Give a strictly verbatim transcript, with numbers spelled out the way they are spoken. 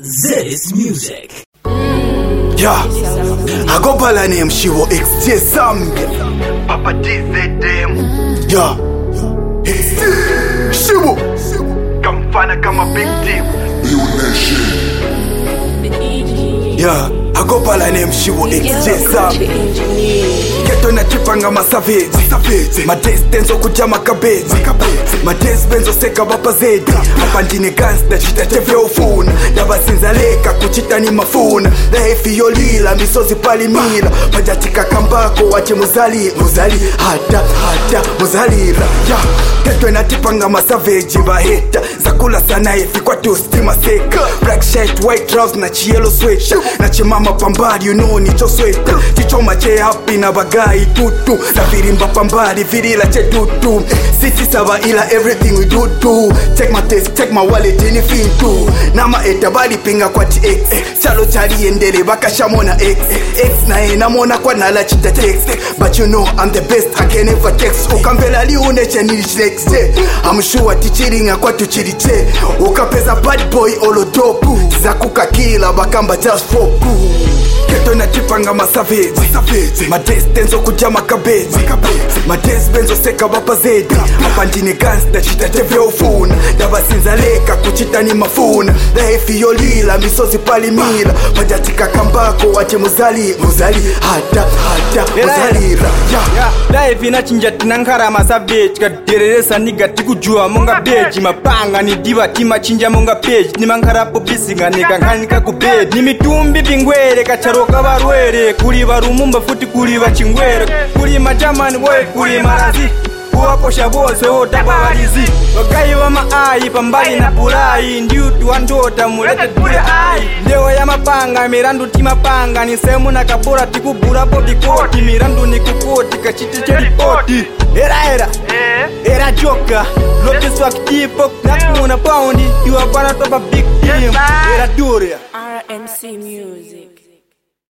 This music. Yeah, I go by the name Shivo X J Zambia. Papa D Z them. Yeah, Shivo. Kamfana kama big team. Yeah, I go by the name Shivo X J Zambia. Geto na tripanga masavage ma distance okuja makabeji ma distance oseka bapa zedi apandine gangsta chita tevye ufuna dabasinza leka kuchita ni mafuna lehefi yolila misozi pali mila majatika kambako wache muzali muzali hata hata muzalira ya geto na tripanga masavage baheta zakula sana efi kwa tosti maseka black shirt white trousers na chielo sweater na chimama pambari you know ni cho sweater chichoma che happy na bagai tutu na virimba pambari virila che tutu sisi saba ila everything we do do check my taste check my wallet anything too nama etabali pinga kwa T X chalo chali endele bakashamona X X na ina mona kwa nala chita text but you know I'm the best I can never text ukambela li une chenili chlex I'm sure tichiringa kwa tuchiriche ukapeza bad boy olodopu za kukakila bakamba just for cool Geto na tripanga masavage ma distance okuja makabeji ma distance oseka bapa zedi apandine gangsta chita tevye ufuna dabasinza leka kuchita ni mafuna lehefi yolila misozi pali mila majatika kambako wache muzali muzali hata hata muzalira life inachinja tinankara masavage kadereresa nigati kujua monga beji mapanga ni diva tima chinja monga page ni mankara popisinga nikankhanika kubed ni mitumbi bingwere kacharo kabarwere kuri barumumba futi kuri bachingwere kuri majamani boy kuri marazi kuwaposha bose otababalizi wagayi wamaayi pambali na pulayi ndiutu wandota mulete tule ayi ndewo ya mapanga mirandu timapanga ni semu na kabura tikubura poti koti mirandu ni kukoti kachiti cheripoti era era era joka lote swaktipo nakuna paundi you are gonna top a big team era duria R N C Music.